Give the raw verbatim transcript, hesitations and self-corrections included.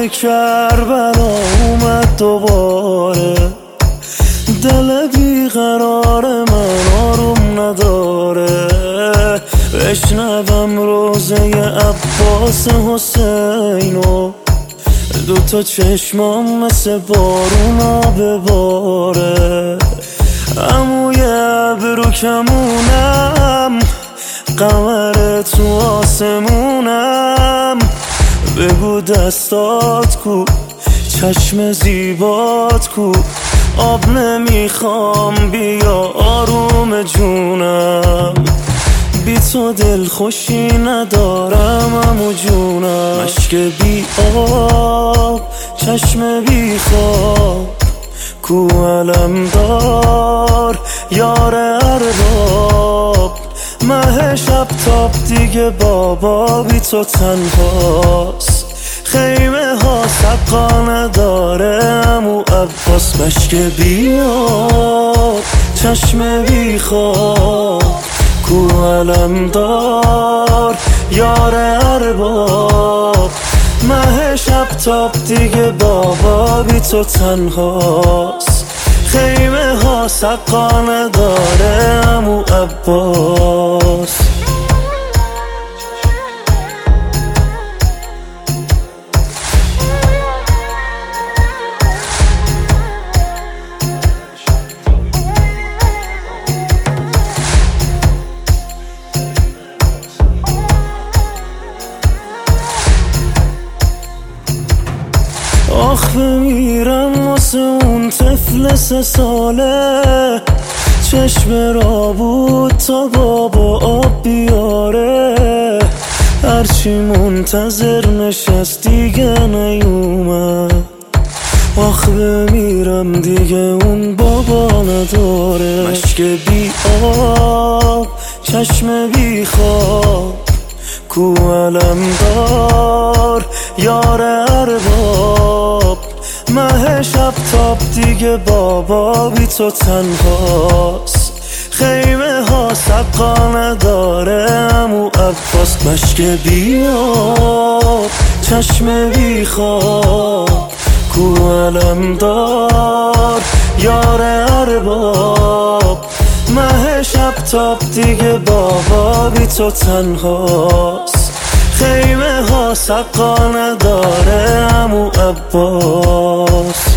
کربلا اومد دوباره، دل بیقرار من آروم نداره. بشنوم روزه عباس حسینو، دوتا چشمام مثل بارونا بباره. عموی ابرو کمونم، قمر تو آسمونم. بگو دستات کو، چشم زیبات کو. آب نمیخوام بیا آروم جونم، بی تو دل خوشی ندارم عمو جونم. مشک بی آب، چشم بی خواب، کو علمدار یار ارباب. مه شب تاب دیگه بابا بی تو تنهاست. خیمه ها سقا نداره عمو عباس. مشک بی آب، چشم بی خواب، کو علمدار یار ارباب. مه شب تاب دیگه بابا بی تو تنهاست. خیمه ها سقا نداره عمو عباس. آخ بمیرم واسه اون طفل سه ساله، چشم را بود تا بابا آب بیاره. هرچی منتظر نشست دیگه نیومد. آخ بمیرم دیگه اون بابا نداره. مشک بی آب، چشم بی خواب، کو علمدار یار ارباب. مه شب تاب دیگه بابا بی تو تنهاست. خیمه ها سقا نداره عمو عباس. مشک بی آب، چشم بی خواب، کو علمدار یار ارباب. مه شب تاب دیگه بابا بی تو تنهاست. خیمه ها سقا نداره عمو عباس.